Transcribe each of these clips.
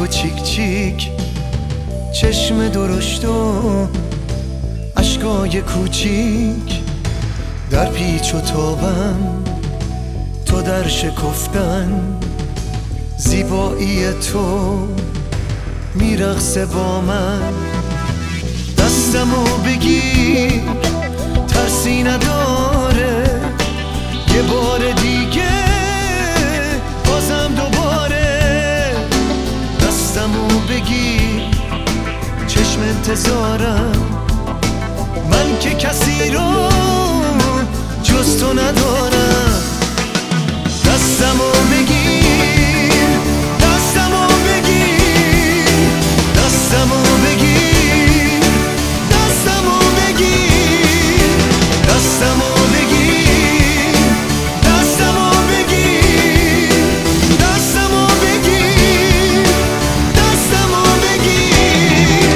و چیک چیک، چشم درشت و اشکای کوچیک، در پیچ و تابم تو در شکفتن، زیبایی تو میرقصه با من. دستمو بگیر ترسی نداره، یه بار دیگه بازم دوباره. دستمو بگیر چشم انتظارم، من که کسی رو جز تو ندارم. دستمو بگیر، دستمو بگیر، دستمو بگیر، دستمو بگیر، دستمو بگیر، دستمو بگیر، دستمو بگیر، دستمو بگیر.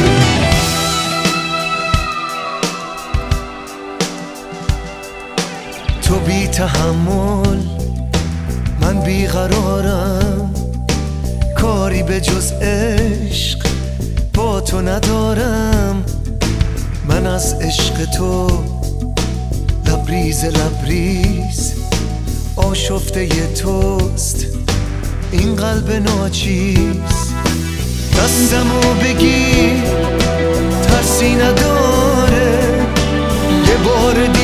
تو بی تحمل من بیقرارم، کاری به جز عشق با تو ندارم. من از عشق تو لبریز لبریز آشفته توست این قلب ناچیز. دستمو بگیر ترسی نداره، یه بار